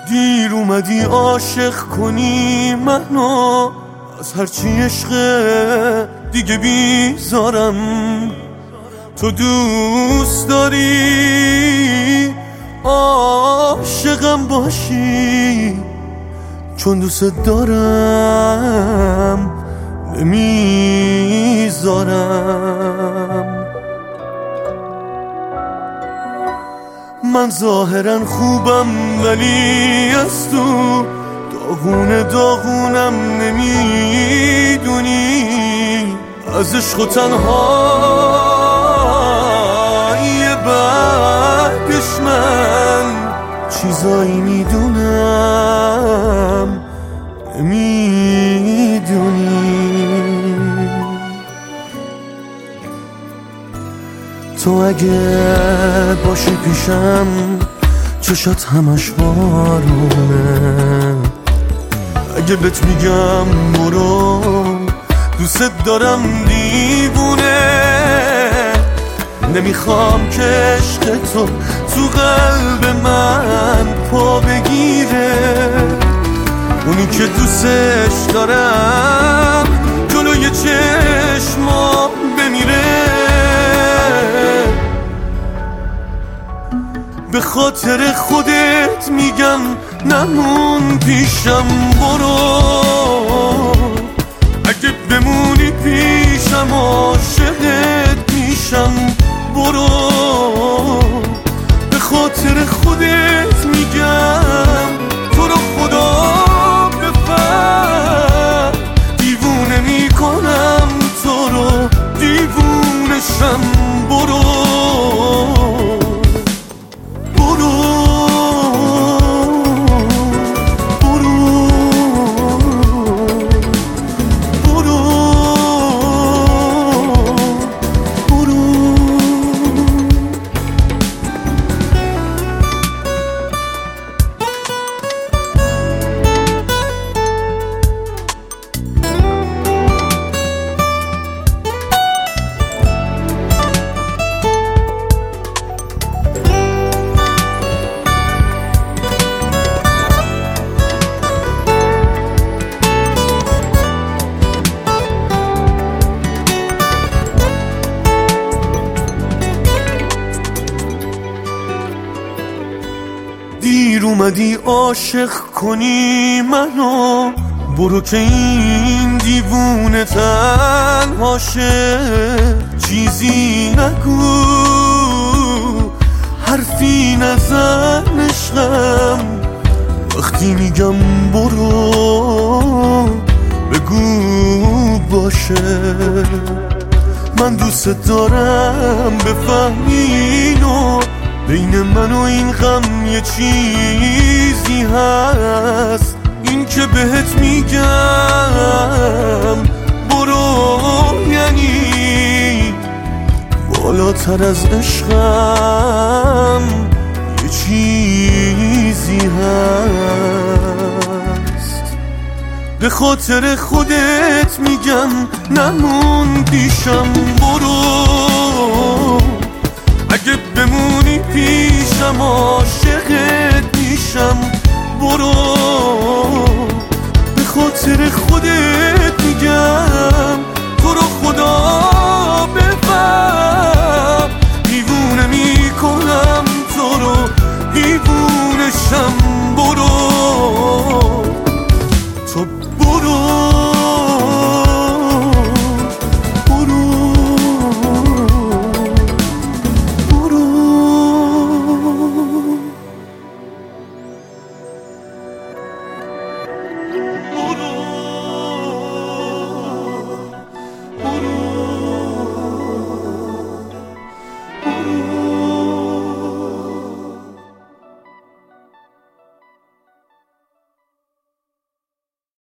دیر اومدی عاشق کنی منو، از هرچی عشق دیگه بیزارم. تو دوست داری عاشقم باشی، چون دوست دارم نمیذارم. من ظاهرا خوبم ولی از تو داغونم نمیدونی. از عشق و تنهایی بعدش من چیزایی میدونم نمیدونی. تو اگه باشی پیشم چشات همش بارونه. اگه بهت میگم برو دوست دارم دیوونه. نمیخوام که عشق تو قلب من پا بگیره. اونی که دوستش دارم جلوی چشمام بمیره. به خاطر خودت میگم نمون پیشم برو. اگه بمونی پیشم عاشقت میشم برو. به خاطر خودت میگم تو رو خدا بفهم. دیوونه میکنم تو رو دیوونشم برو. دیر اومدی عاشق کنی منو، برو که این دیوونه تنهاشه. چیزی نگو حرفی نزن عشقم. وقتی میگم برو بگو باشه. من دوست دارم بفهمینو، بین من و این غم یه چیزی هست. این که بهت میگم برو یعنی بالاتر از عشقم یه چیزی هست. به خاطر خودت میگم نمون پیشم برو. اگه بمونی پیشم عاشقت میشم برو. به خاطر خودت میگم تو رو خدا بفهم. دیوونه میکنم تو رو دیوونه.